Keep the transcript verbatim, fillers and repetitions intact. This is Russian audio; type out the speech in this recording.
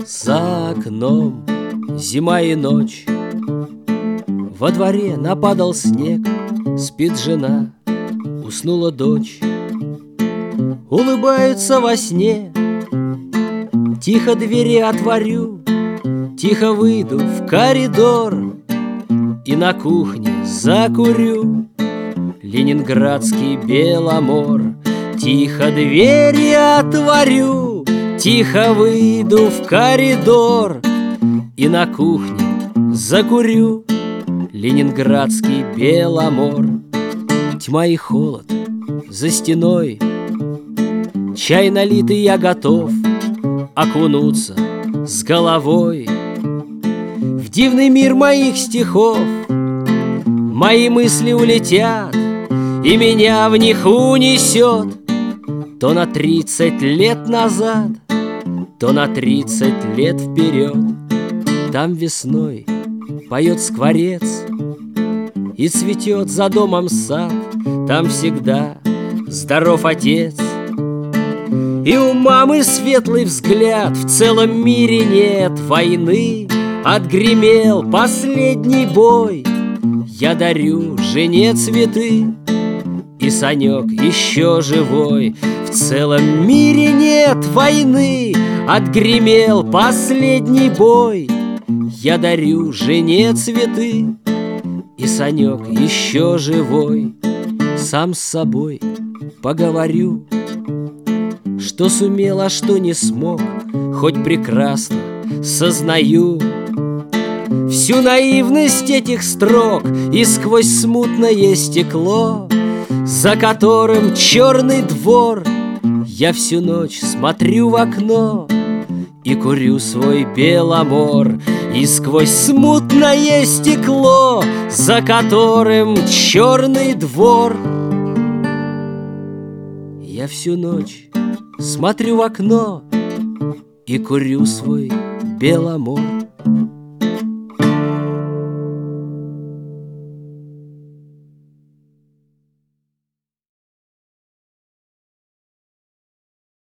За окном зима и ночь, во дворе нападал снег, спит жена, уснула дочь. Улыбаются во сне, тихо двери отворю, тихо выйду в коридор и на кухне закурю ленинградский Беломор. Тихо двери отворю, тихо выйду в коридор и на кухне закурю ленинградский Беломор. Тьма и холод за стеной, чай налитый, я готов окунуться с головой в дивный мир моих стихов. Мои мысли улетят, и меня в них унесет то на тридцать лет назад, то на тридцать лет вперед. Там весной поет скворец, и цветет за домом сад. Там всегда здоров отец, и у мамы светлый взгляд. В целом мире нет войны, отгремел последний бой. Я дарю жене цветы, и Санек еще живой. В целом мире нет войны, отгремел последний бой. Я дарю жене цветы, и Санек еще живой. Сам с собой поговорю, что сумел, а что не смог, хоть прекрасно сознаю всю наивность этих строк. И сквозь смутное стекло, за которым черный двор, я всю ночь смотрю в окно и курю свой Беломор. И сквозь смутное стекло, за которым черный двор, я всю ночь смотрю в окно и курю свой Беломор.